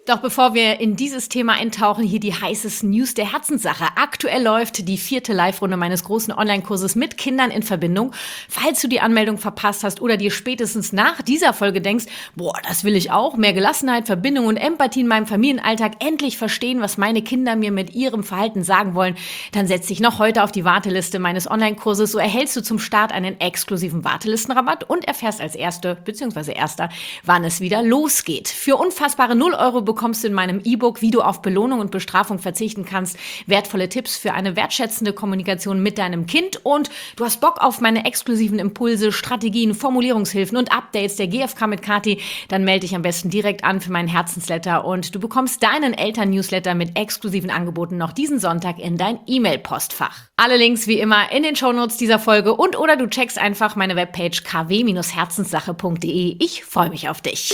Doch bevor wir in dieses Thema eintauchen, hier die heißesten News der Herzenssache. Aktuell läuft die 4. Live-Runde meines großen Online-Kurses mit Kindern in Verbindung. Falls du die Anmeldung verpasst hast oder dir spätestens nach dieser Folge denkst, das will ich auch, mehr Gelassenheit, Verbindung und Empathie in meinem Familienalltag, endlich verstehen, was meine Kinder mir mit ihrem Verhalten sagen wollen, dann setz dich noch heute auf die Warteliste meines Online-Kurses. So erhältst du zum Start einen exklusiven Wartelistenrabatt und erfährst als Erster, wann es wieder losgeht. Für unfassbare 0 Euro bekommst du in meinem E-Book, wie du auf Belohnung und Bestrafung verzichten kannst, wertvolle Tipps für eine wertschätzende Kommunikation mit deinem Kind und du hast Bock auf meine exklusiven Impulse, Strategien, Formulierungshilfen und Updates der GfK mit Kathi, dann melde dich am besten direkt an für meinen Herzensletter und du bekommst deinen Eltern-Newsletter mit exklusiven Angeboten noch diesen Sonntag in dein E-Mail-Postfach. Alle Links wie immer in den Shownotes dieser Folge oder du checkst einfach meine Webpage kw-herzenssache.de. Ich freue mich auf dich.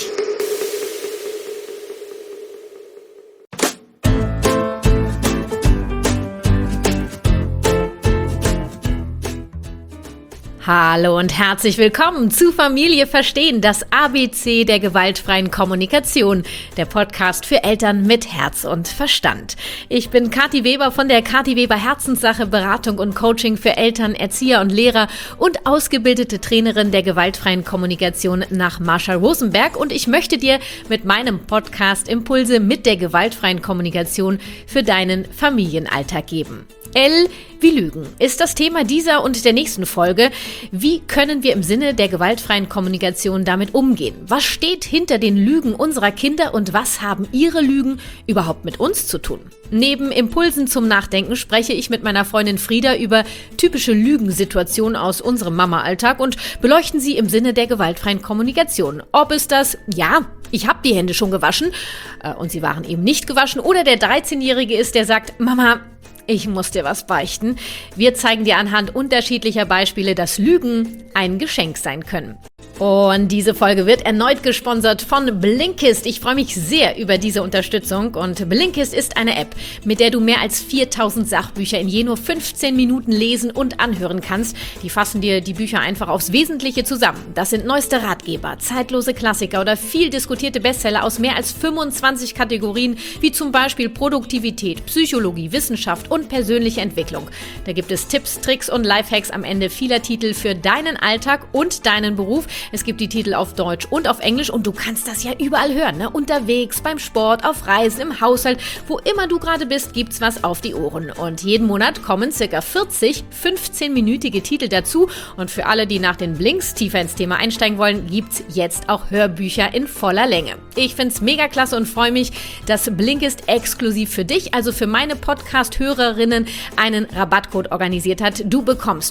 Hallo und herzlich willkommen zu Familie Verstehen, das ABC der gewaltfreien Kommunikation, der Podcast für Eltern mit Herz und Verstand. Ich bin Kathi Weber von der Kathi Weber Herzenssache Beratung und Coaching für Eltern, Erzieher und Lehrer und ausgebildete Trainerin der gewaltfreien Kommunikation nach Marshall Rosenberg und ich möchte dir mit meinem Podcast Impulse mit der gewaltfreien Kommunikation für deinen Familienalltag geben. L wie Lügen ist das Thema dieser und der nächsten Folge. Wie können wir im Sinne der gewaltfreien Kommunikation damit umgehen? Was steht hinter den Lügen unserer Kinder und was haben ihre Lügen überhaupt mit uns zu tun? Neben Impulsen zum Nachdenken spreche ich mit meiner Freundin Frieda über typische Lügensituationen aus unserem Mama-Alltag und beleuchten sie im Sinne der gewaltfreien Kommunikation. Ob es das, ich habe die Hände schon gewaschen und sie waren eben nicht gewaschen, oder der 13-Jährige ist, der sagt, Mama, ich muss dir was beichten. Wir zeigen dir anhand unterschiedlicher Beispiele, dass Lügen ein Geschenk sein können. Und diese Folge wird erneut gesponsert von Blinkist. Ich freue mich sehr über diese Unterstützung und Blinkist ist eine App, mit der du mehr als 4000 Sachbücher in je nur 15 Minuten lesen und anhören kannst. Die fassen dir die Bücher einfach aufs Wesentliche zusammen. Das sind neueste Ratgeber, zeitlose Klassiker oder viel diskutierte Bestseller aus mehr als 25 Kategorien, wie zum Beispiel Produktivität, Psychologie, Wissenschaft und persönliche Entwicklung. Da gibt es Tipps, Tricks und Lifehacks am Ende vieler Titel für deinen Alltag und deinen Beruf. Es gibt die Titel auf Deutsch und auf Englisch und du kannst das ja überall hören, ne? Unterwegs, beim Sport, auf Reisen, im Haushalt, wo immer du gerade bist, gibt's was auf die Ohren. Und jeden Monat kommen ca. 40 15-minütige Titel dazu und für alle, die nach den Blinks tiefer ins Thema einsteigen wollen, gibt's jetzt auch Hörbücher in voller Länge. Ich find's mega klasse und freue mich, dass Blinkist exklusiv für dich, also für meine Podcast-Hörerinnen, einen Rabattcode organisiert hat. Du bekommst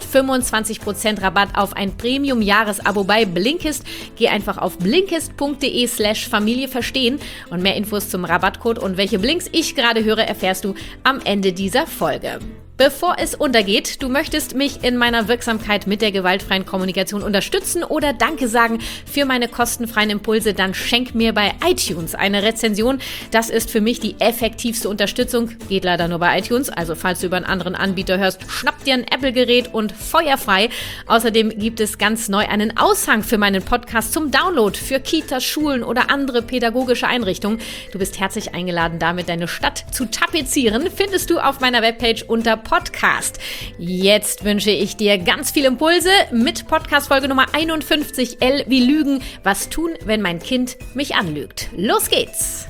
25% Rabatt auf ein Premium-Jahresabo bei Blinkist. Geh einfach auf blinkist.de/Familie verstehen und mehr Infos zum Rabattcode und welche Blinks ich gerade höre, erfährst du am Ende dieser Folge. Bevor es untergeht, du möchtest mich in meiner Wirksamkeit mit der gewaltfreien Kommunikation unterstützen oder Danke sagen für meine kostenfreien Impulse, dann schenk mir bei iTunes eine Rezension. Das ist für mich die effektivste Unterstützung. Geht leider nur bei iTunes, also falls du über einen anderen Anbieter hörst, schnapp dir ein Apple-Gerät und feuerfrei. Außerdem gibt es ganz neu einen Aushang für meinen Podcast zum Download für Kitas, Schulen oder andere pädagogische Einrichtungen. Du bist herzlich eingeladen, damit deine Stadt zu tapezieren. Findest du auf meiner Webpage unter Podcast. Jetzt wünsche ich dir ganz viele Impulse mit Podcast-Folge Nummer 51, L wie Lügen. Was tun, wenn mein Kind mich anlügt? Los geht's!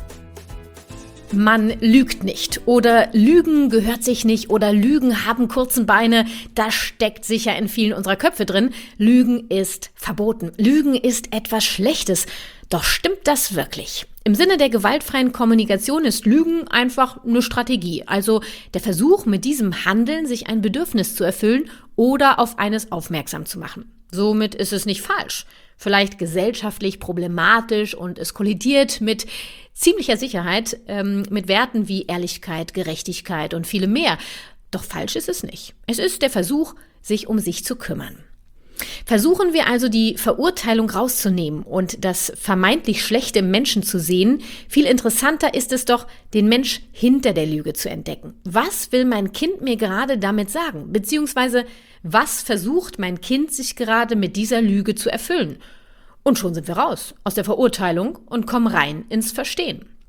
Man lügt nicht oder Lügen gehört sich nicht oder Lügen haben kurzen Beine. Das steckt sicher in vielen unserer Köpfe drin. Lügen ist verboten. Lügen ist etwas Schlechtes. Doch stimmt das wirklich? Im Sinne der gewaltfreien Kommunikation ist Lügen einfach eine Strategie, also der Versuch, mit diesem Handeln sich ein Bedürfnis zu erfüllen oder auf eines aufmerksam zu machen. Somit ist es nicht falsch, vielleicht gesellschaftlich problematisch und es kollidiert mit ziemlicher Sicherheit mit Werten wie Ehrlichkeit, Gerechtigkeit und vielem mehr. Doch falsch ist es nicht. Es ist der Versuch, sich um sich zu kümmern. Versuchen wir also die Verurteilung rauszunehmen und das vermeintlich Schlechte im Menschen zu sehen. Viel interessanter ist es doch, den Mensch hinter der Lüge zu entdecken. Was will mein Kind mir gerade damit sagen? Beziehungsweise, was versucht mein Kind sich gerade mit dieser Lüge zu erfüllen? Und schon sind wir raus aus der Verurteilung und kommen rein ins Verstehen.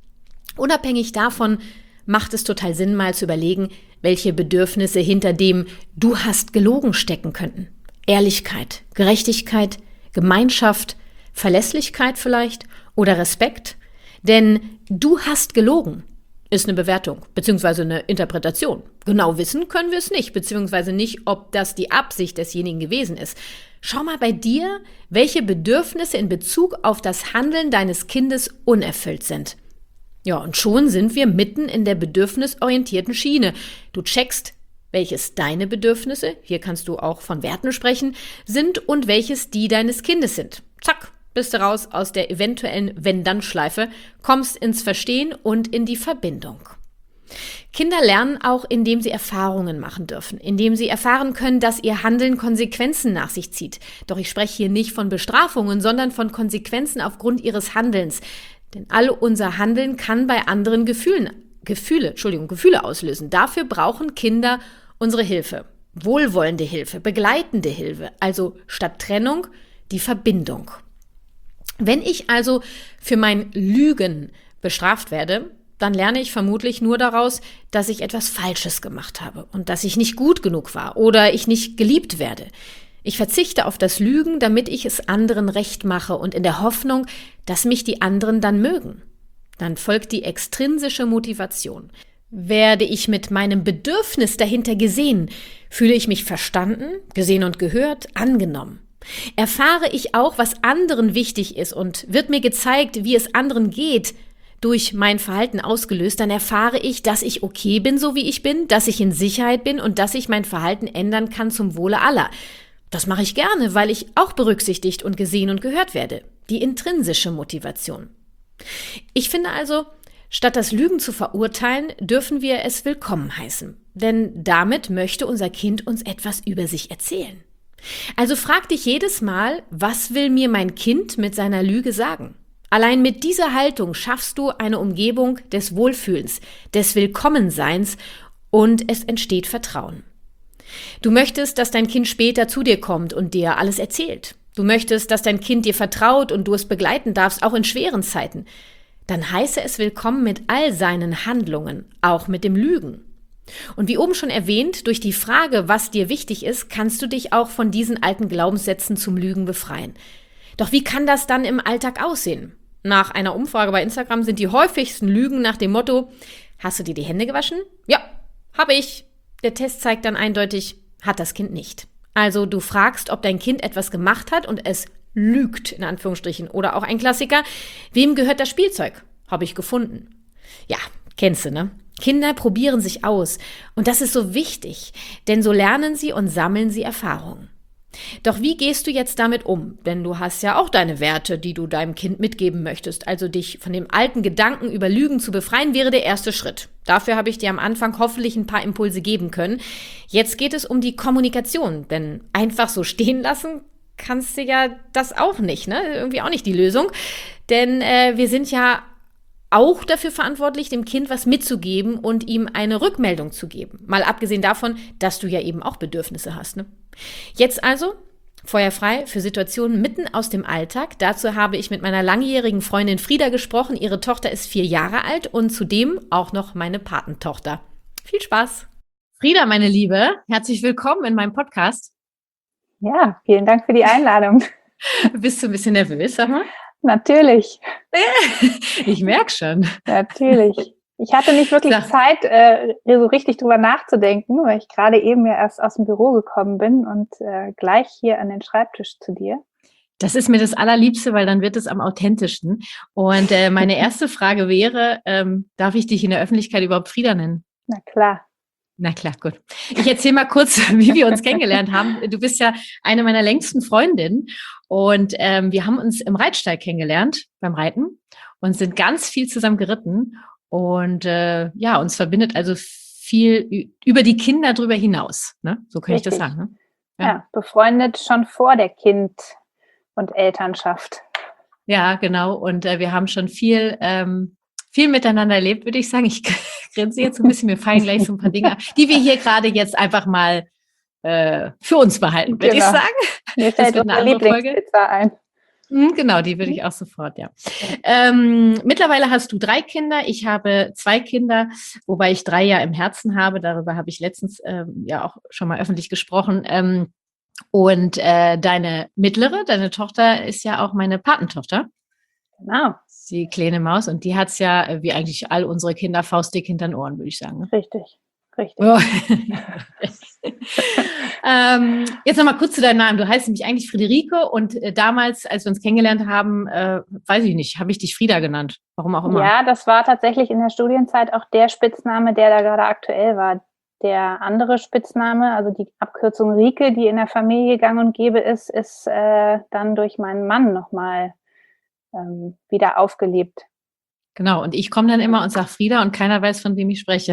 Unabhängig davon macht es total Sinn, mal zu überlegen, welche Bedürfnisse hinter dem „Du hast gelogen" stecken könnten. Ehrlichkeit, Gerechtigkeit, Gemeinschaft, Verlässlichkeit vielleicht oder Respekt. Denn „Du hast gelogen" ist eine Bewertung bzw. eine Interpretation. Genau wissen können wir es nicht, beziehungsweise nicht, ob das die Absicht desjenigen gewesen ist. Schau mal bei dir, welche Bedürfnisse in Bezug auf das Handeln deines Kindes unerfüllt sind. Ja, und schon sind wir mitten in der bedürfnisorientierten Schiene. Du checkst, welches deine Bedürfnisse, hier kannst du auch von Werten sprechen, sind und welches die deines Kindes sind. Zack, bist du raus aus der eventuellen Wenn-Dann-Schleife, kommst ins Verstehen und in die Verbindung. Kinder lernen auch, indem sie Erfahrungen machen dürfen, indem sie erfahren können, dass ihr Handeln Konsequenzen nach sich zieht. Doch ich spreche hier nicht von Bestrafungen, sondern von Konsequenzen aufgrund ihres Handelns. Denn all unser Handeln kann bei anderen Gefühle auslösen. Dafür brauchen Kinder unsere Hilfe. Wohlwollende Hilfe, begleitende Hilfe. Also statt Trennung die Verbindung. Wenn ich also für mein Lügen bestraft werde, dann lerne ich vermutlich nur daraus, dass ich etwas Falsches gemacht habe und dass ich nicht gut genug war oder ich nicht geliebt werde. Ich verzichte auf das Lügen, damit ich es anderen recht mache und in der Hoffnung, dass mich die anderen dann mögen. Dann folgt die extrinsische Motivation. Werde ich mit meinem Bedürfnis dahinter gesehen, fühle ich mich verstanden, gesehen und gehört, angenommen. Erfahre ich auch, was anderen wichtig ist und wird mir gezeigt, wie es anderen geht, durch mein Verhalten ausgelöst, dann erfahre ich, dass ich okay bin, so wie ich bin, dass ich in Sicherheit bin und dass ich mein Verhalten ändern kann zum Wohle aller. Das mache ich gerne, weil ich auch berücksichtigt und gesehen und gehört werde. Die intrinsische Motivation. Ich finde also, statt das Lügen zu verurteilen, dürfen wir es willkommen heißen. Denn damit möchte unser Kind uns etwas über sich erzählen. Also frag dich jedes Mal, was will mir mein Kind mit seiner Lüge sagen? Allein mit dieser Haltung schaffst du eine Umgebung des Wohlfühlens, des Willkommenseins und es entsteht Vertrauen. Du möchtest, dass dein Kind später zu dir kommt und dir alles erzählt. Du möchtest, dass dein Kind dir vertraut und du es begleiten darfst, auch in schweren Zeiten. Dann heiße es willkommen mit all seinen Handlungen, auch mit dem Lügen. Und wie oben schon erwähnt, durch die Frage, was dir wichtig ist, kannst du dich auch von diesen alten Glaubenssätzen zum Lügen befreien. Doch wie kann das dann im Alltag aussehen? Nach einer Umfrage bei Instagram sind die häufigsten Lügen nach dem Motto: Hast du dir die Hände gewaschen? Ja, habe ich. Der Test zeigt dann eindeutig, hat das Kind nicht. Also du fragst, ob dein Kind etwas gemacht hat und es lügt, in Anführungsstrichen. Oder auch ein Klassiker: Wem gehört das Spielzeug? Habe ich gefunden. Ja, kennst du, ne? Kinder probieren sich aus. Und das ist so wichtig, denn so lernen sie und sammeln sie Erfahrungen. Doch wie gehst du jetzt damit um? Denn du hast ja auch deine Werte, die du deinem Kind mitgeben möchtest. Also dich von dem alten Gedanken über Lügen zu befreien, wäre der erste Schritt. Dafür habe ich dir am Anfang hoffentlich ein paar Impulse geben können. Jetzt geht es um die Kommunikation, denn einfach so stehen lassen kannst du ja das auch nicht, ne? Irgendwie auch nicht die Lösung. Denn wir sind ja auch dafür verantwortlich, dem Kind was mitzugeben und ihm eine Rückmeldung zu geben. Mal abgesehen davon, dass du ja eben auch Bedürfnisse hast, ne? Jetzt also feuerfrei für Situationen mitten aus dem Alltag. Dazu habe ich mit meiner langjährigen Freundin Frieda gesprochen. Ihre Tochter ist 4 Jahre alt und zudem auch noch meine Patentochter. Viel Spaß! Frieda, meine Liebe, herzlich willkommen in meinem Podcast. Ja, vielen Dank für die Einladung. Bist du ein bisschen nervös, sag mal? Natürlich. Ich merke schon. Natürlich. Ich hatte nicht wirklich Zeit, so richtig drüber nachzudenken, weil ich gerade eben ja erst aus dem Büro gekommen bin und gleich hier an den Schreibtisch zu dir. Das ist mir das Allerliebste, weil dann wird es am authentischsten. Und meine erste Frage wäre, darf ich dich in der Öffentlichkeit überhaupt Frieda nennen? Na klar. Na klar, gut. Ich erzähle mal kurz, wie wir uns kennengelernt haben. Du bist ja eine meiner längsten Freundinnen und wir haben uns im Reitstall kennengelernt beim Reiten und sind ganz viel zusammen geritten und ja, uns verbindet also viel über die Kinder drüber hinaus, ne? So kann Richtig. Ich das sagen, ne? Ja, befreundet schon vor der Kind- und Elternschaft. Ja, genau. Und wir haben schon viel miteinander erlebt, würde ich sagen. Ich grinse jetzt ein bisschen, mir fallen gleich so ein paar Dinge, die wir hier gerade jetzt einfach mal für uns behalten, würde ich sagen. Mir fällt unsere Lieblingspizza ein. Genau, die würde ich auch sofort, ja. Mittlerweile hast du 3 Kinder, ich habe 2 Kinder, wobei ich 3 ja im Herzen habe. Darüber habe ich letztens ja auch schon mal öffentlich gesprochen. Und deine Tochter ist ja auch meine Patentochter. Genau. Die kleine Maus. Und die hat's ja, wie eigentlich all unsere Kinder, faustdick hinter den Ohren, würde ich sagen. Ne? Richtig. Oh. Jetzt nochmal kurz zu deinem Namen. Du heißt nämlich eigentlich Friederike und damals, als wir uns kennengelernt haben, weiß ich nicht, habe ich dich Frieda genannt. Warum auch immer. Ja, das war tatsächlich in der Studienzeit auch der Spitzname, der da gerade aktuell war. Der andere Spitzname, also die Abkürzung Rike, die in der Familie gang und gäbe ist dann durch meinen Mann nochmal wieder aufgelebt. Genau, und ich komme dann immer und sage Frieda und keiner weiß, von wem ich spreche.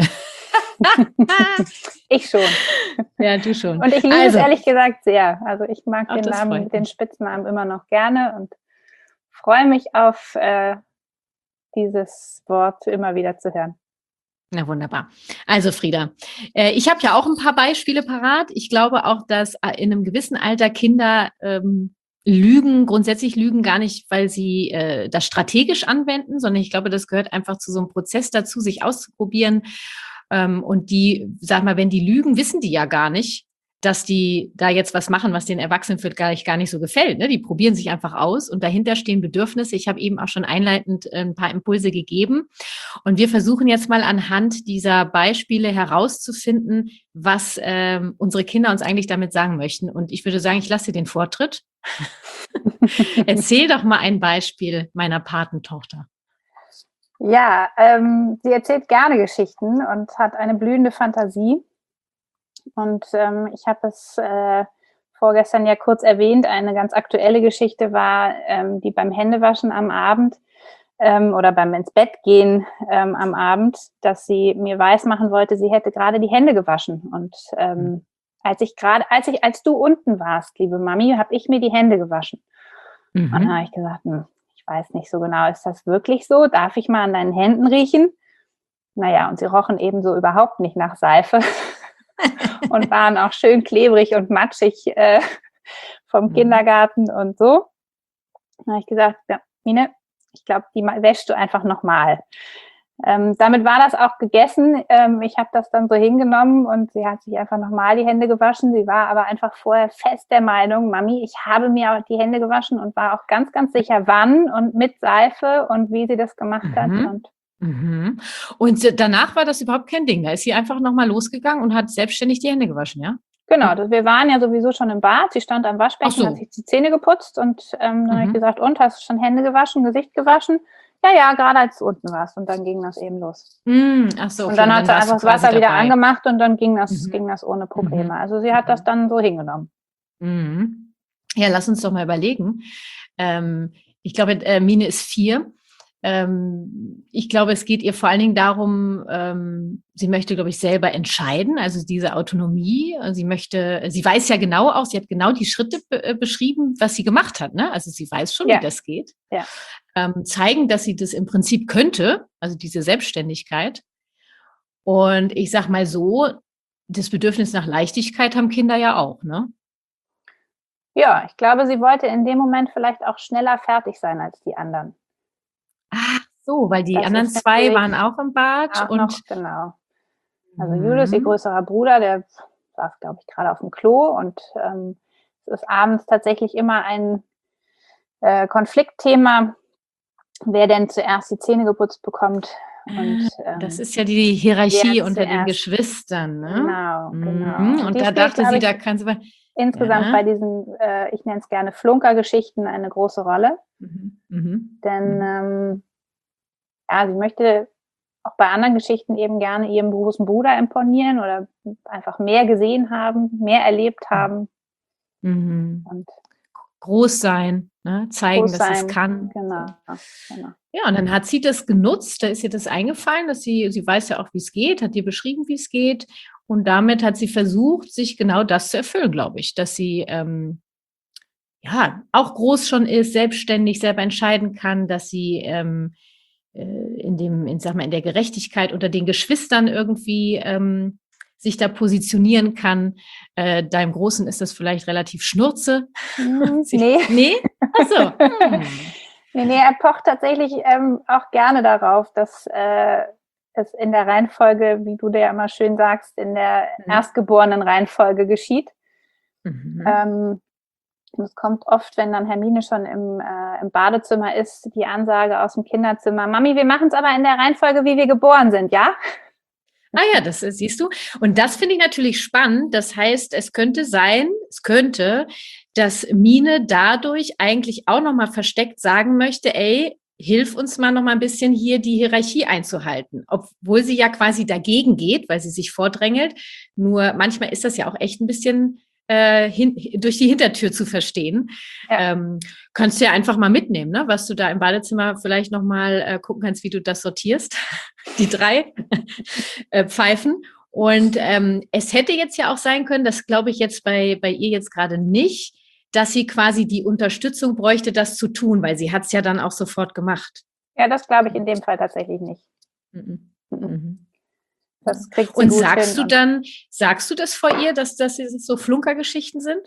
Ich schon. Ja, du schon. Und ich liebe es ehrlich gesagt sehr. Also ich mag den Namen, den Spitznamen immer noch gerne und freue mich auf dieses Wort immer wieder zu hören. Na wunderbar. Also Frieda, ich habe ja auch ein paar Beispiele parat. Ich glaube auch, dass in einem gewissen Alter Kinder grundsätzlich lügen gar nicht, weil sie das strategisch anwenden, sondern ich glaube, das gehört einfach zu so einem Prozess dazu, sich auszuprobieren. Und die, sag mal, wenn die lügen, wissen die ja gar nicht, dass die da jetzt was machen, was den Erwachsenen vielleicht gar nicht so gefällt. Ne? Die probieren sich einfach aus und dahinter stehen Bedürfnisse. Ich habe eben auch schon einleitend ein paar Impulse gegeben. Und wir versuchen jetzt mal anhand dieser Beispiele herauszufinden, was unsere Kinder uns eigentlich damit sagen möchten. Und ich würde sagen, ich lasse dir den Vortritt. Erzähl doch mal ein Beispiel meiner Patentochter. Ja, sie erzählt gerne Geschichten und hat eine blühende Fantasie. Und ich habe es vorgestern ja kurz erwähnt, eine ganz aktuelle Geschichte war, die beim Händewaschen am Abend oder beim ins Bett gehen am Abend, dass sie mir weismachen wollte, sie hätte gerade die Hände gewaschen. Und als du unten warst, liebe Mami, habe ich mir die Hände gewaschen. Und dann habe ich gesagt, ich weiß nicht so genau, ist das wirklich so? Darf ich mal an deinen Händen riechen? Naja, und sie rochen ebenso überhaupt nicht nach Seife und waren auch schön klebrig und matschig vom Kindergarten und so. Dann habe ich gesagt, ja, Mine, ich glaube, die wäschst du einfach nochmal. Damit war das auch gegessen. Ich habe das dann so hingenommen und sie hat sich einfach nochmal die Hände gewaschen. Sie war aber einfach vorher fest der Meinung, Mami, ich habe mir auch die Hände gewaschen und war auch ganz, ganz sicher, wann und mit Seife und wie sie das gemacht hat. Und danach war das überhaupt kein Ding. Da ist sie einfach nochmal losgegangen und hat selbstständig die Hände gewaschen, ja? Genau, wir waren ja sowieso schon im Bad. Sie stand am Waschbecken, hat sich die Zähne geputzt und dann habe ich gesagt, und, hast du schon Hände gewaschen, Gesicht gewaschen? Ja, gerade als du unten warst. Und dann ging das eben los. Ach so, okay. Und dann hat sie einfach das Wasser wieder angemacht und dann ging das ohne Probleme. Also sie hat das dann so hingenommen. Ja, lass uns doch mal überlegen. Ich glaube, Mine ist 4. Ich glaube, es geht ihr vor allen Dingen darum, sie möchte, glaube ich, selber entscheiden, also diese Autonomie. Sie weiß ja genau auch, sie hat genau die Schritte beschrieben, was sie gemacht hat, ne? Also sie weiß schon, wie das geht. Ja. Zeigen, dass sie das im Prinzip könnte, also diese Selbstständigkeit. Und ich sag mal so, das Bedürfnis nach Leichtigkeit haben Kinder ja auch, ne? Ja, ich glaube, sie wollte in dem Moment vielleicht auch schneller fertig sein als die anderen. Ach so, weil die anderen 2 waren auch im Bad. Genau. Also Julius, ihr größerer Bruder, der saß, glaube ich, gerade auf dem Klo und es ist abends tatsächlich immer ein Konfliktthema, wer denn zuerst die Zähne geputzt bekommt. Und, das ist ja die Hierarchie unter den Geschwistern, ne? Genau. Und da dachte sie, da kann sie insgesamt bei diesen, ich nenne es gerne Flunkergeschichten, eine große Rolle. Denn sie möchte auch bei anderen Geschichten eben gerne ihrem großen Bruder imponieren oder einfach mehr gesehen haben, mehr erlebt haben. Und groß sein, ne? Zeigen, dass sie es kann. Genau. Ja, und dann hat sie das genutzt, da ist ihr das eingefallen, dass sie weiß ja auch, wie es geht, hat dir beschrieben, wie es geht. Und damit hat sie versucht, sich genau das zu erfüllen, glaube ich, dass sie auch groß schon ist, selbstständig, selber entscheiden kann, dass sie in der Gerechtigkeit unter den Geschwistern irgendwie sich da positionieren kann. Deinem Großen ist das vielleicht relativ Schnurze. Nee. Nee? Ach so. Nee, er pocht tatsächlich auch gerne darauf, dass es in der Reihenfolge, wie du dir ja immer schön sagst, in der erstgeborenen Reihenfolge geschieht. Es kommt oft, wenn dann Hermine schon im Badezimmer ist, die Ansage aus dem Kinderzimmer: Mami, wir machen es aber in der Reihenfolge, wie wir geboren sind, ja? Ah ja, das siehst du. Und das finde ich natürlich spannend. Das heißt, es könnte, dass Mine dadurch eigentlich auch nochmal versteckt sagen möchte, ey, hilf uns mal noch mal ein bisschen hier die Hierarchie einzuhalten. Obwohl sie ja quasi dagegen geht, weil sie sich vordrängelt. Nur manchmal ist das ja auch echt ein bisschen durch die Hintertür zu verstehen. Ja. Kannst du ja einfach mal mitnehmen, ne? Was du da im Badezimmer vielleicht noch mal gucken kannst, wie du das sortierst. Die 3 Pfeifen. Und es hätte jetzt ja auch sein können, das glaube ich jetzt bei ihr jetzt gerade nicht, dass sie quasi die Unterstützung bräuchte, das zu tun, weil sie hat es ja dann auch sofort gemacht. Ja, das glaube ich in dem Fall tatsächlich nicht. Das kriegt sie und gut sagst hin. Und sagst du das vor ihr, dass das so Flunkergeschichten sind?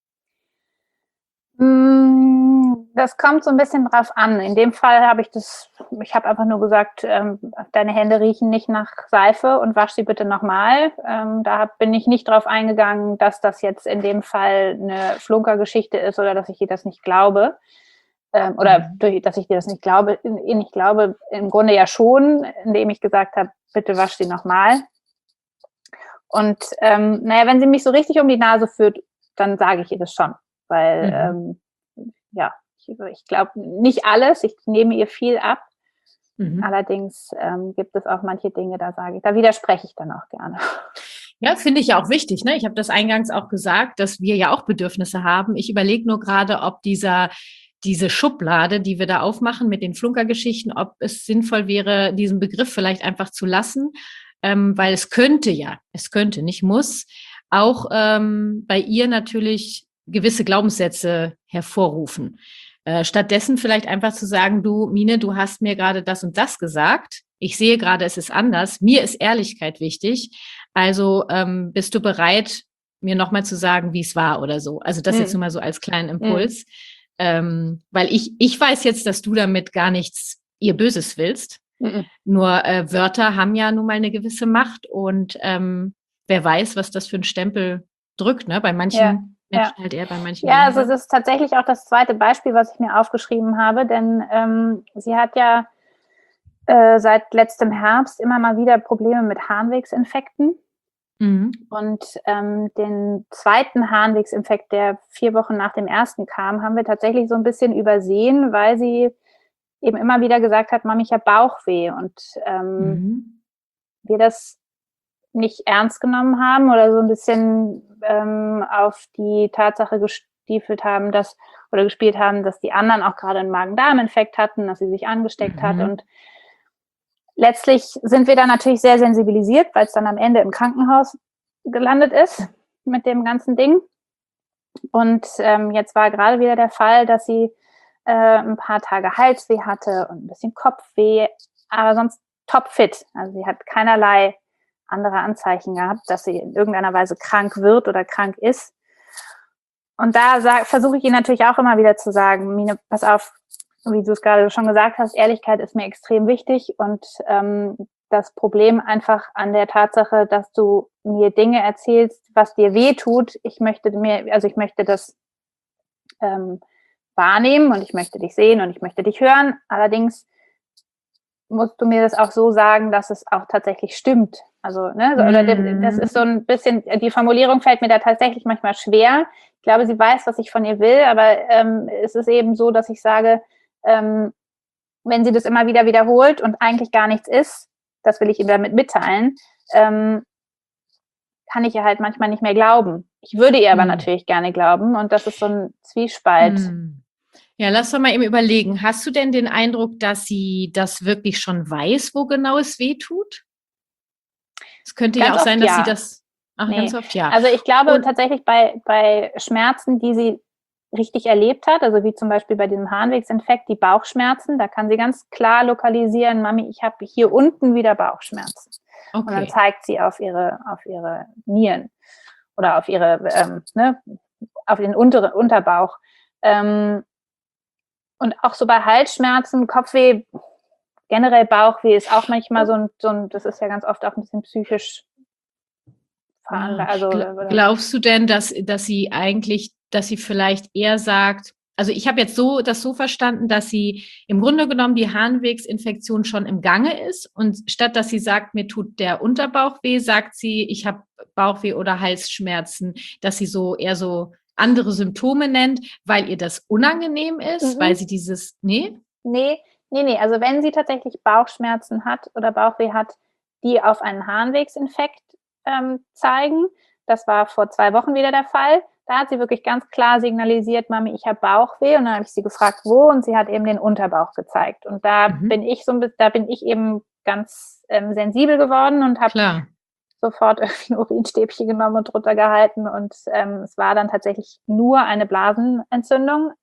Das kommt so ein bisschen drauf an. In dem Fall habe ich habe einfach nur gesagt, deine Hände riechen nicht nach Seife und wasch sie bitte nochmal. Da bin ich nicht drauf eingegangen, dass das jetzt in dem Fall eine Flunkergeschichte ist oder dass ich ihr das nicht glaube. Dass ich dir das nicht glaube, im Grunde ja schon, indem ich gesagt habe, bitte wasch sie nochmal. Und wenn sie mich so richtig um die Nase führt, dann sage ich ihr das schon. Weil, ich glaube nicht alles, ich nehme ihr viel ab. Allerdings gibt es auch manche Dinge, da widerspreche ich dann auch gerne. Ja, finde ich ja auch wichtig, ne? Ich habe das eingangs auch gesagt, dass wir ja auch Bedürfnisse haben. Ich überlege nur gerade, ob diese Schublade, die wir da aufmachen mit den Flunkergeschichten, ob es sinnvoll wäre, diesen Begriff vielleicht einfach zu lassen, weil es könnte, nicht muss, auch bei ihr natürlich gewisse Glaubenssätze hervorrufen. Stattdessen vielleicht einfach zu sagen, du, Mine, du hast mir gerade das und das gesagt. Ich sehe gerade, es ist anders. Mir ist Ehrlichkeit wichtig. Also bist du bereit, mir nochmal zu sagen, wie es war oder so. Also das jetzt nur mal so als kleinen Impuls. Weil ich weiß jetzt, dass du damit gar nichts ihr Böses willst. Nur Wörter haben ja nun mal eine gewisse Macht und wer weiß, was das für ein Stempel drückt, ne? Bei manchen Menschen halt eher, bei manchen weniger. Also es ist tatsächlich auch das zweite Beispiel, was ich mir aufgeschrieben habe, denn sie hat ja seit letztem Herbst immer mal wieder Probleme mit Harnwegsinfekten. Und den zweiten Harnwegsinfekt, der 4 Wochen nach dem ersten kam, haben wir tatsächlich so ein bisschen übersehen, weil sie eben immer wieder gesagt hat, Mami, ich habe Bauchweh. Und wir das nicht ernst genommen haben oder so ein bisschen auf die Tatsache gespielt haben, dass die anderen auch gerade einen Magen-Darm-Infekt hatten, dass sie sich angesteckt hat. Und letztlich sind wir da natürlich sehr sensibilisiert, weil es dann am Ende im Krankenhaus gelandet ist mit dem ganzen Ding. Und jetzt war gerade wieder der Fall, dass sie ein paar Tage Halsweh hatte und ein bisschen Kopfweh, aber sonst topfit. Also sie hat keinerlei andere Anzeichen gehabt, dass sie in irgendeiner Weise krank wird oder krank ist. Und da versuche ich ihr natürlich auch immer wieder zu sagen, Mine, pass auf, wie du es gerade schon gesagt hast, Ehrlichkeit ist mir extrem wichtig und das Problem einfach an der Tatsache, dass du mir Dinge erzählst, was dir weh tut. Ich möchte das wahrnehmen und ich möchte dich sehen und ich möchte dich hören. Allerdings musst du mir das auch so sagen, dass es auch tatsächlich stimmt. Also, ne, oder das ist so ein bisschen, die Formulierung fällt mir da tatsächlich manchmal schwer. Ich glaube, sie weiß, was ich von ihr will, aber es ist eben so, dass ich sage, wenn sie das immer wieder wiederholt und eigentlich gar nichts ist, das will ich ihr damit mitteilen, kann ich ihr halt manchmal nicht mehr glauben. Ich würde ihr aber natürlich gerne glauben und das ist so ein Zwiespalt. Ja, lass doch mal eben überlegen. Hast du denn den Eindruck, dass sie das wirklich schon weiß, wo genau es weh tut? Es könnte ja auch sein, dass sie das... ganz oft ja. Also ich glaube tatsächlich bei Schmerzen, die sie richtig erlebt hat, also wie zum Beispiel bei diesem Harnwegsinfekt, die Bauchschmerzen, da kann sie ganz klar lokalisieren, Mami, ich habe hier unten wieder Bauchschmerzen. Und dann zeigt sie auf ihre Nieren oder auf auf den Unterbauch. Und auch so bei Halsschmerzen, Kopfweh, generell Bauchweh ist auch manchmal so ein, das ist ja ganz oft auch ein bisschen psychisch veranlagt. Also, glaubst du denn, dass sie vielleicht eher sagt, also ich habe jetzt das so verstanden, dass sie im Grunde genommen die Harnwegsinfektion schon im Gange ist und statt dass sie sagt, mir tut der Unterbauch weh, sagt sie, ich habe Bauchweh oder Halsschmerzen, dass sie so eher so andere Symptome nennt, weil ihr das unangenehm ist, weil sie dieses, Nee. Also wenn sie tatsächlich Bauchschmerzen hat oder Bauchweh hat, die auf einen Harnwegsinfekt zeigen, das war vor 2 Wochen wieder der Fall, da hat sie wirklich ganz klar signalisiert, Mami, ich habe Bauchweh. Und dann habe ich sie gefragt, wo? Und sie hat eben den Unterbauch gezeigt. Und da bin ich eben ganz sensibel geworden und habe sofort irgendwie ein Urinstäbchen genommen und drunter gehalten. Und es war dann tatsächlich nur eine Blasenentzündung.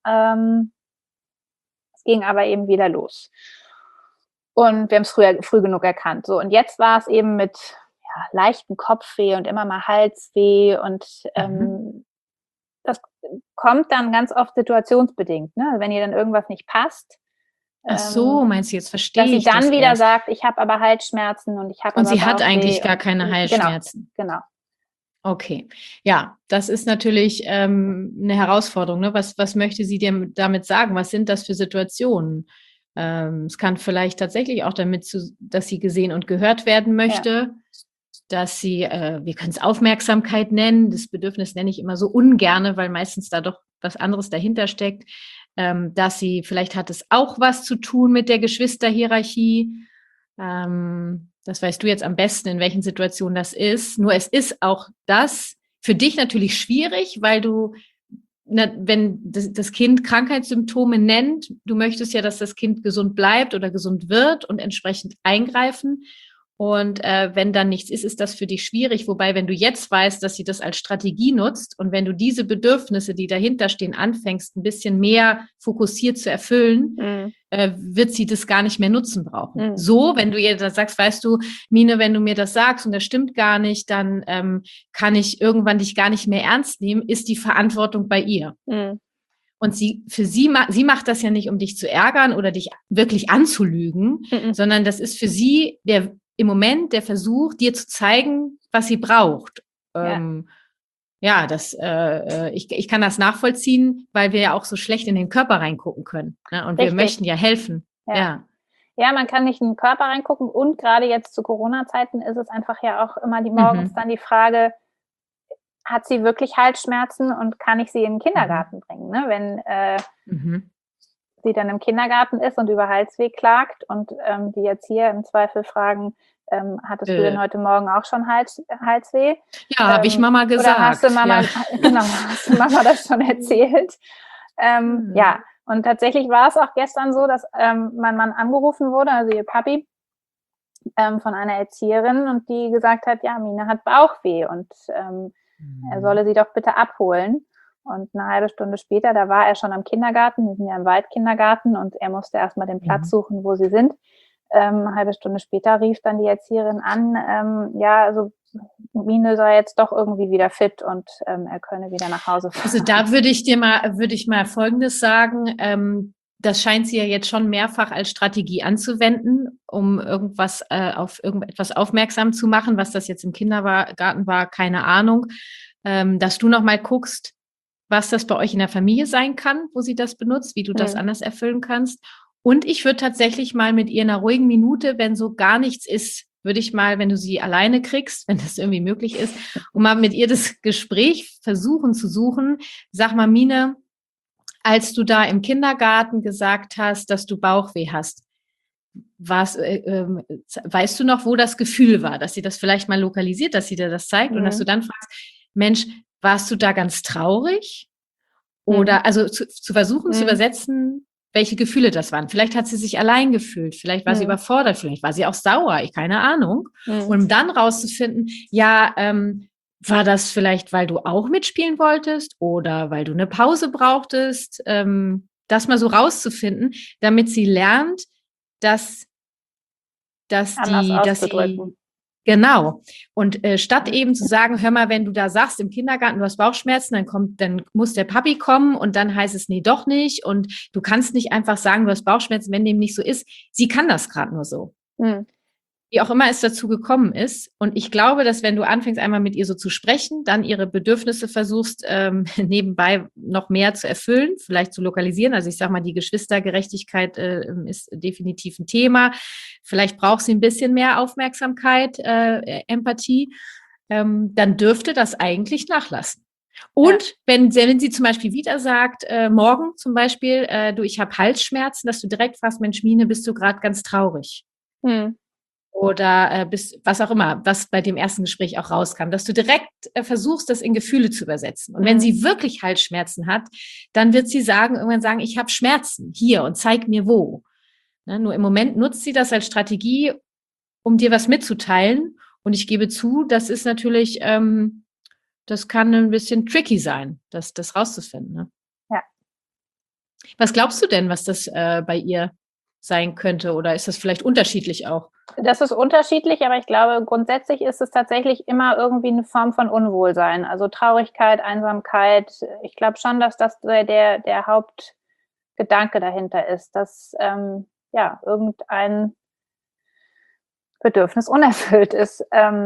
Es ging aber eben wieder los. Und wir haben es früh genug erkannt. So, und jetzt war es eben mit leichten Kopfweh und immer mal Halsweh. Und das kommt dann ganz oft situationsbedingt, ne? Wenn ihr dann irgendwas nicht passt. Ach so, meinst du, jetzt verstehe ich das. Dass sie dann wieder sagt, ich habe aber Halsschmerzen und ich habe aber sie hat eigentlich gar keine Halsschmerzen. Genau. Okay. Ja, das ist natürlich eine Herausforderung, ne? Was möchte sie dir damit sagen? Was sind das für Situationen? Es kann vielleicht tatsächlich auch dass sie gesehen und gehört werden möchte. Dass sie, wir können es Aufmerksamkeit nennen, das Bedürfnis nenne ich immer so ungerne, weil meistens da doch was anderes dahinter steckt, dass sie, vielleicht hat es auch was zu tun mit der Geschwisterhierarchie, das weißt du jetzt am besten, in welchen Situationen das ist, nur es ist auch das für dich natürlich schwierig, weil du, wenn das Kind Krankheitssymptome nennt, du möchtest ja, dass das Kind gesund bleibt oder gesund wird und entsprechend eingreifen. Und wenn dann nichts ist, ist das für dich schwierig. Wobei, wenn du jetzt weißt, dass sie das als Strategie nutzt und wenn du diese Bedürfnisse, die dahinter stehen, anfängst, ein bisschen mehr fokussiert zu erfüllen, wird sie das gar nicht mehr nutzen brauchen. So, wenn du ihr das sagst, weißt du, Mine, wenn du mir das sagst und das stimmt gar nicht, dann kann ich irgendwann dich gar nicht mehr ernst nehmen, ist die Verantwortung bei ihr. Und sie macht das ja nicht, um dich zu ärgern oder dich wirklich anzulügen, sondern das ist für sie im Moment der Versuch, dir zu zeigen, was sie braucht. Ich kann das nachvollziehen, weil wir ja auch so schlecht in den Körper reingucken können. Ne? Und wir möchten ja helfen. Ja, man kann nicht in den Körper reingucken. Und gerade jetzt zu Corona-Zeiten ist es einfach ja auch immer morgens dann die Frage, hat sie wirklich Halsschmerzen und kann ich sie in den Kindergarten bringen? Ne? Wenn sie dann im Kindergarten ist und über Halsweh klagt und die Erzieher im Zweifel fragen, hattest du denn heute Morgen auch schon Halsweh? Ja, habe ich Mama gesagt. Oder hast du Mama, hast du Mama das schon erzählt? Ja, und tatsächlich war es auch gestern so, dass mein Mann angerufen wurde, also ihr Papi, von einer Erzieherin und die gesagt hat, ja, Mine hat Bauchweh und er solle sie doch bitte abholen. Und eine halbe Stunde später, da war er schon am Kindergarten, wir sind ja im Waldkindergarten und er musste erstmal den Platz suchen, wo sie sind. Eine halbe Stunde später rief dann die Erzieherin an, also Mine sei jetzt doch irgendwie wieder fit und er könne wieder nach Hause fahren. Also da würde ich mal Folgendes sagen, das scheint sie ja jetzt schon mehrfach als Strategie anzuwenden, um auf irgendetwas aufmerksam zu machen, was das jetzt im Kindergarten war, keine Ahnung, dass du noch mal guckst, was das bei euch in der Familie sein kann, wo sie das benutzt, wie du das anders erfüllen kannst. Und ich würde tatsächlich mal mit ihr in einer ruhigen Minute, wenn so gar nichts ist, würde ich mal, wenn du sie alleine kriegst, wenn das irgendwie möglich ist, und mal mit ihr das Gespräch versuchen zu suchen. Sag mal, Mine, als du da im Kindergarten gesagt hast, dass du Bauchweh hast, weißt du noch, wo das Gefühl war, dass sie das vielleicht mal lokalisiert, dass sie dir das zeigt und dass du dann fragst, Mensch, warst du da ganz traurig? Oder also zu versuchen zu übersetzen, welche Gefühle das waren. Vielleicht hat sie sich allein gefühlt, vielleicht war sie überfordert, vielleicht war sie auch sauer, keine Ahnung. Und um dann rauszufinden, war das vielleicht, weil du auch mitspielen wolltest oder weil du eine Pause brauchtest, das mal so rauszufinden, damit sie lernt, dass sie Genau. Und statt eben zu sagen, hör mal, wenn du da sagst im Kindergarten, du hast Bauchschmerzen, dann muss der Papi kommen und dann heißt es, nee, doch nicht. Und du kannst nicht einfach sagen, du hast Bauchschmerzen, wenn dem nicht so ist. Sie kann das gerade nur so. Mhm. Wie auch immer es dazu gekommen ist. Und ich glaube, dass wenn du anfängst, einmal mit ihr so zu sprechen, dann ihre Bedürfnisse versuchst, nebenbei noch mehr zu erfüllen, vielleicht zu lokalisieren. Also ich sage mal, die Geschwistergerechtigkeit ist definitiv ein Thema. Vielleicht braucht sie ein bisschen mehr Aufmerksamkeit, Empathie. Dann dürfte das eigentlich nachlassen. Und wenn sie zum Beispiel wieder sagt, morgen zum Beispiel, du, ich habe Halsschmerzen, dass du direkt fragst, Mensch, Mine, bist du gerade ganz traurig? Oder was auch immer, was bei dem ersten Gespräch auch rauskam, dass du direkt versuchst, das in Gefühle zu übersetzen. Und wenn sie wirklich Halsschmerzen hat, dann wird sie irgendwann sagen, ich habe Schmerzen hier und zeig mir wo. Ne? Nur im Moment nutzt sie das als Strategie, um dir was mitzuteilen. Und ich gebe zu, das ist natürlich, das kann ein bisschen tricky sein, das rauszufinden. Ne? Ja. Was glaubst du denn, was das bei ihr sein könnte? Oder ist das vielleicht unterschiedlich auch? Das ist unterschiedlich, aber ich glaube, grundsätzlich ist es tatsächlich immer irgendwie eine Form von Unwohlsein. Also Traurigkeit, Einsamkeit. Ich glaube schon, dass das der Hauptgedanke dahinter ist, dass irgendein Bedürfnis unerfüllt ist.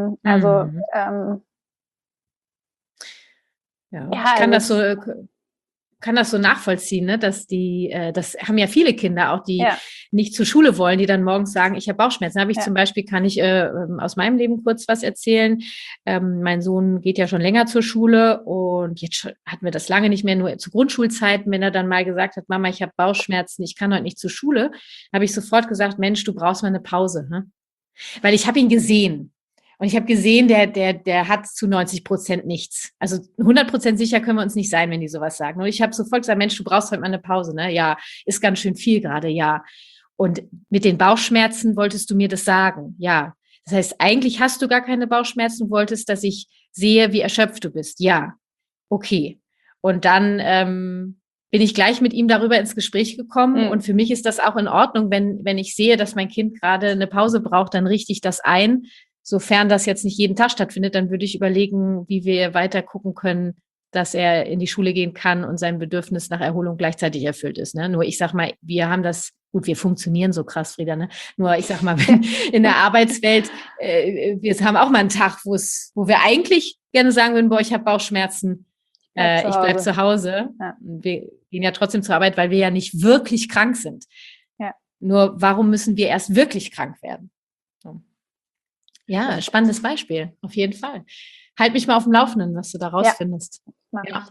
Ich kann das so nachvollziehen, ne? Dass das haben ja viele Kinder auch, die nicht zur Schule wollen, die dann morgens sagen, ich habe Bauchschmerzen. Habe ich zum Beispiel, kann ich aus meinem Leben kurz was erzählen. Mein Sohn geht ja schon länger zur Schule und jetzt hatten wir das lange nicht mehr, nur zu Grundschulzeiten, wenn er dann mal gesagt hat, Mama, ich habe Bauchschmerzen, ich kann heute nicht zur Schule, habe ich sofort gesagt, Mensch, du brauchst mal eine Pause, ne? Weil ich habe ihn gesehen. Und ich habe gesehen, der hat zu 90% nichts. Also 100% sicher können wir uns nicht sein, wenn die sowas sagen. Und ich habe sofort gesagt, Mensch, du brauchst heute mal eine Pause, ne? Ja, ist ganz schön viel gerade, ja. Und mit den Bauchschmerzen wolltest du mir das sagen, ja. Das heißt, eigentlich hast du gar keine Bauchschmerzen, wolltest, dass ich sehe, wie erschöpft du bist. Ja, okay. Und dann bin ich gleich mit ihm darüber ins Gespräch gekommen. Und für mich ist das auch in Ordnung, wenn ich sehe, dass mein Kind gerade eine Pause braucht, dann richte ich das ein. Sofern das jetzt nicht jeden Tag stattfindet, dann würde ich überlegen, wie wir weiter gucken können, dass er in die Schule gehen kann und sein Bedürfnis nach Erholung gleichzeitig erfüllt ist. Ne? Nur ich sag mal, wir haben das, gut, wir funktionieren so krass, Frieda, ne? Nur ich sag mal, in der Arbeitswelt, wir haben auch mal einen Tag, wo wir eigentlich gerne sagen würden, boah, ich habe Bauchschmerzen, ich bleib zu Hause. Ja. Wir gehen ja trotzdem zur Arbeit, weil wir ja nicht wirklich krank sind. Ja. Nur warum müssen wir erst wirklich krank werden? So. Ja, spannendes Beispiel, auf jeden Fall. Halt mich mal auf dem Laufenden, was du da rausfindest. Ja.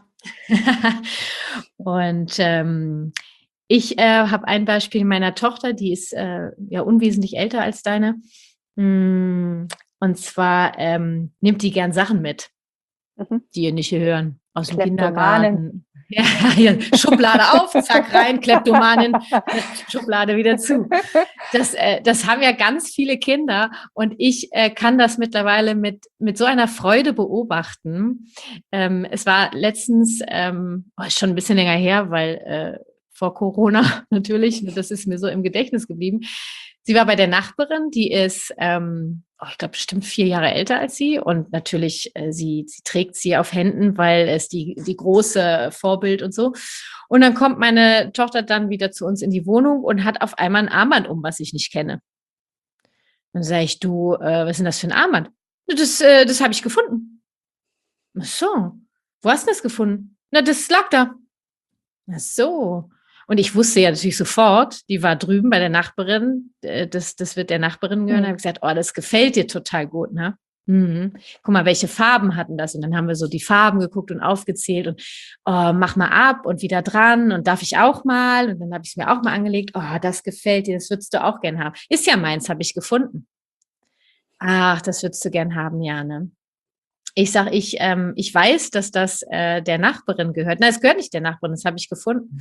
Und ich habe ein Beispiel meiner Tochter, die ist unwesentlich älter als deine. Und zwar nimmt die gern Sachen mit, die ihr nicht hören, aus dem Kindergarten. Ja, Schublade auf, zack, rein, Kleptomanin, Schublade wieder zu. Das haben ja ganz viele Kinder und ich kann das mittlerweile mit so einer Freude beobachten. Es war letztens, ist schon ein bisschen länger her, weil vor Corona natürlich, das ist mir so im Gedächtnis geblieben. Sie war bei der Nachbarin, die ist, ich glaube, bestimmt 4 Jahre älter als sie. Und natürlich, sie trägt sie auf Händen, weil es die große Vorbild und so. Und dann kommt meine Tochter dann wieder zu uns in die Wohnung und hat auf einmal ein Armband um, was ich nicht kenne. Dann sage ich, du, was ist denn das für ein Armband? Das habe ich gefunden. Ach so, wo hast du das gefunden? Na, das lag da. Ach so. Und ich wusste ja natürlich sofort, die war drüben bei der Nachbarin, das wird der Nachbarin gehören. Da habe ich gesagt, oh, das gefällt dir total gut, ne? Guck mal, welche Farben hatten das? Und dann haben wir so die Farben geguckt und aufgezählt und mach mal ab und wieder dran und darf ich auch mal? Und dann habe ich es mir auch mal angelegt. Oh, das gefällt dir, das würdest du auch gern haben. Ist ja meins, habe ich gefunden. Ach, das würdest du gern haben, ja, ne? Ich sage, ich weiß, dass das der Nachbarin gehört. Nein, es gehört nicht der Nachbarin, das habe ich gefunden.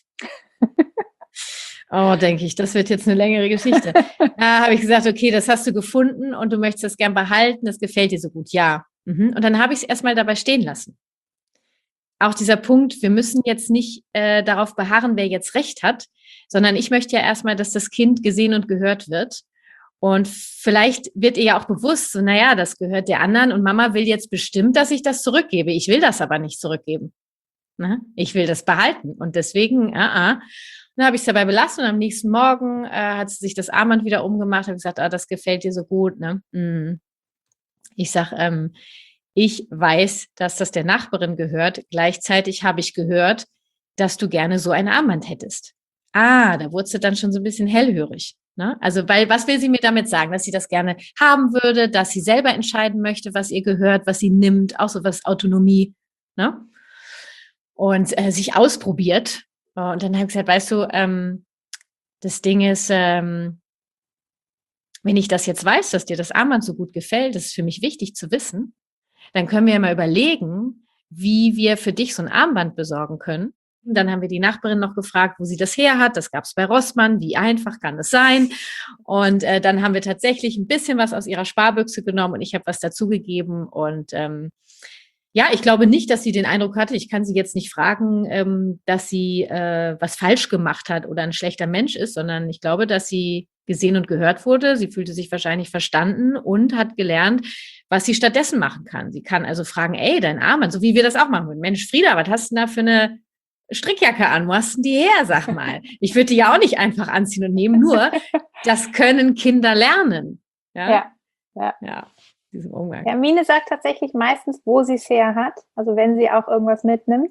Oh, denke ich, das wird jetzt eine längere Geschichte. Da habe ich gesagt, okay, das hast du gefunden und du möchtest das gern behalten, das gefällt dir so gut, ja. Und dann habe ich es erstmal dabei stehen lassen. Auch dieser Punkt, wir müssen jetzt nicht darauf beharren, wer jetzt recht hat, sondern ich möchte ja erstmal, dass das Kind gesehen und gehört wird. Und vielleicht wird ihr ja auch bewusst, so, naja, das gehört der anderen und Mama will jetzt bestimmt, dass ich das zurückgebe. Ich will das aber nicht zurückgeben. Ne? Ich will das behalten. Und deswegen, Dann habe ich es dabei belassen und am nächsten Morgen hat sie sich das Armband wieder umgemacht, habe gesagt, das gefällt dir so gut. Ne? Ich sage, ich weiß, dass das der Nachbarin gehört. Gleichzeitig habe ich gehört, dass du gerne so ein Armband hättest. Da wurde sie dann schon so ein bisschen hellhörig. Ne? Also, weil, was will sie mir damit sagen? Dass sie das gerne haben würde, dass sie selber entscheiden möchte, was ihr gehört, was sie nimmt, auch so was Autonomie, ne? Und sich ausprobiert. Und dann habe ich gesagt, weißt du, das Ding ist, wenn ich das jetzt weiß, dass dir das Armband so gut gefällt, das ist für mich wichtig zu wissen, dann können wir ja mal überlegen, wie wir für dich so ein Armband besorgen können. Dann haben wir die Nachbarin noch gefragt, wo sie das her hat. Das gab es bei Rossmann. Wie einfach kann das sein? Und dann haben wir tatsächlich ein bisschen was aus ihrer Sparbüchse genommen und ich habe was dazugegeben. Und ich glaube nicht, dass sie den Eindruck hatte, ich kann sie jetzt nicht fragen, dass sie was falsch gemacht hat oder ein schlechter Mensch ist, sondern ich glaube, dass sie gesehen und gehört wurde. Sie fühlte sich wahrscheinlich verstanden und hat gelernt, was sie stattdessen machen kann. Sie kann also fragen, dein Armband, so wie wir das auch machen würden. Mensch, Frieda, was hast du denn da für eine Strickjacke an? Wo hast du die her, sag mal? Ich würde die ja auch nicht einfach anziehen und nehmen, nur das können Kinder lernen. Ja. Diesem Umgang. Ja, Mine sagt tatsächlich meistens, wo sie es her hat, also wenn sie auch irgendwas mitnimmt.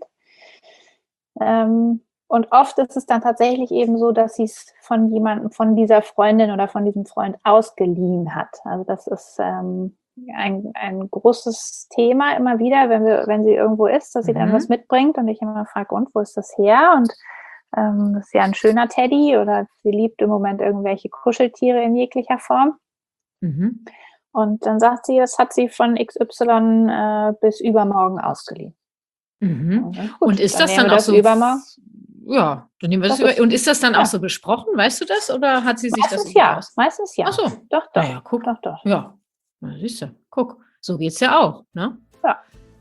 Und oft ist es dann tatsächlich eben so, dass sie es von jemandem, von dieser Freundin oder von diesem Freund ausgeliehen hat. Also das ist ein großes Thema immer wieder, wenn sie irgendwo ist, dass sie dann was mitbringt und ich immer frage, und wo ist das her? Und das ist ja ein schöner Teddy oder sie liebt im Moment irgendwelche Kuscheltiere in jeglicher Form. Und dann sagt sie, das hat sie von XY bis übermorgen ausgeliehen. Und ist das dann auch so? Übermorgen? Ja, dann nehmen wir das über. Und ist das dann auch so besprochen? Weißt du das? Oder hat sie sich meistens das Meistens ja. Ach so. Doch. Ja, guck. Doch. Ja, na, siehst du. Guck, so geht's ja auch, ne? Ja.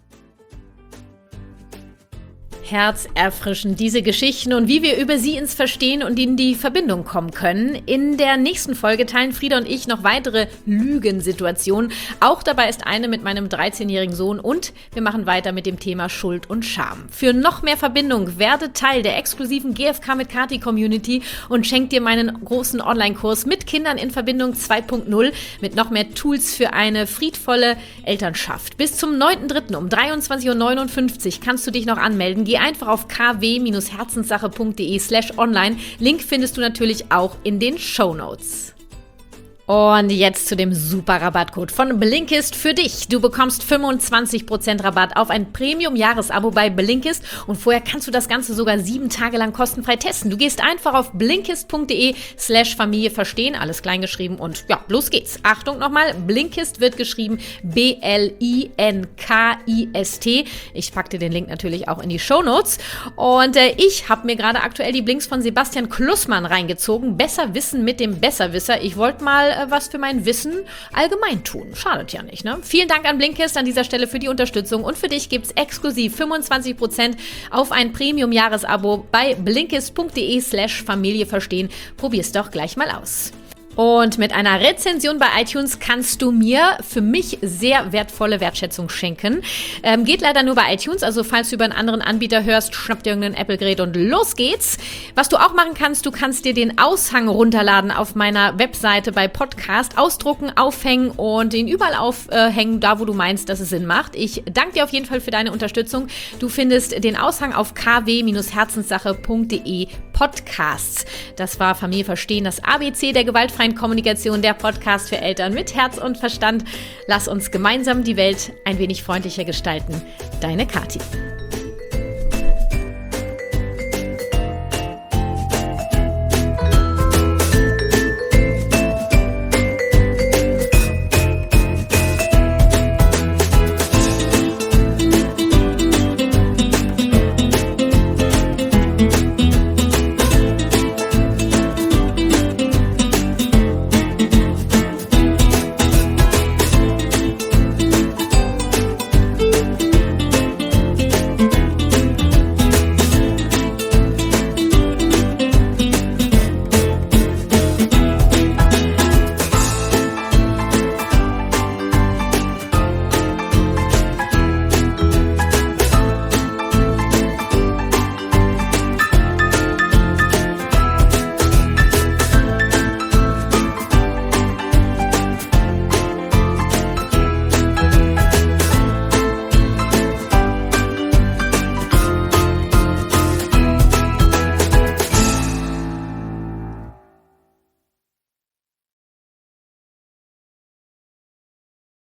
Herzerfrischend, diese Geschichten und wie wir über sie ins Verstehen und in die Verbindung kommen können. In der nächsten Folge teilen Frieda und ich noch weitere Lügensituationen. Auch dabei ist eine mit meinem 13-jährigen Sohn und wir machen weiter mit dem Thema Schuld und Scham. Für noch mehr Verbindung werde Teil der exklusiven GfK mit Kati Community und schenk dir meinen großen Online-Kurs mit Kindern in Verbindung 2.0 mit noch mehr Tools für eine friedvolle Elternschaft. Bis zum 9.3. um 23:59 Uhr kannst du dich noch anmelden. Geh einfach auf kw-herzenssache.de/online. Link findest du natürlich auch in den Shownotes. Und jetzt zu dem super Rabattcode von Blinkist für dich. Du bekommst 25% Rabatt auf ein Premium-Jahresabo bei Blinkist und vorher kannst du das Ganze sogar 7 Tage lang kostenfrei testen. Du gehst einfach auf blinkist.de/Familie verstehen, alles kleingeschrieben und ja, los geht's. Achtung nochmal, Blinkist wird geschrieben BLINKIST. Ich packe dir den Link natürlich auch in die Shownotes. Und ich habe mir gerade aktuell die Blinks von Sebastian Klussmann reingezogen. Besser wissen mit dem Besserwisser. Ich wollte mal was für mein Wissen allgemein tun. Schadet ja nicht, ne? Vielen Dank an Blinkist an dieser Stelle für die Unterstützung und für dich gibt's exklusiv 25% auf ein Premium-Jahresabo bei blinkist.de/Familie verstehen. Probier's doch gleich mal aus. Und mit einer Rezension bei iTunes kannst du mir für mich sehr wertvolle Wertschätzung schenken. Geht leider nur bei iTunes, also falls du über einen anderen Anbieter hörst, schnapp dir irgendein Apple-Gerät und los geht's. Was du auch machen kannst, du kannst dir den Aushang runterladen auf meiner Webseite bei Podcast, ausdrucken, aufhängen und ihn überall aufhängen, da wo du meinst, dass es Sinn macht. Ich danke dir auf jeden Fall für deine Unterstützung. Du findest den Aushang auf kw-herzenssache.de Podcasts. Das war Familie verstehen, das ABC der gewaltfreien Kommunikation, der Podcast für Eltern mit Herz und Verstand. Lass uns gemeinsam die Welt ein wenig freundlicher gestalten. Deine Kati.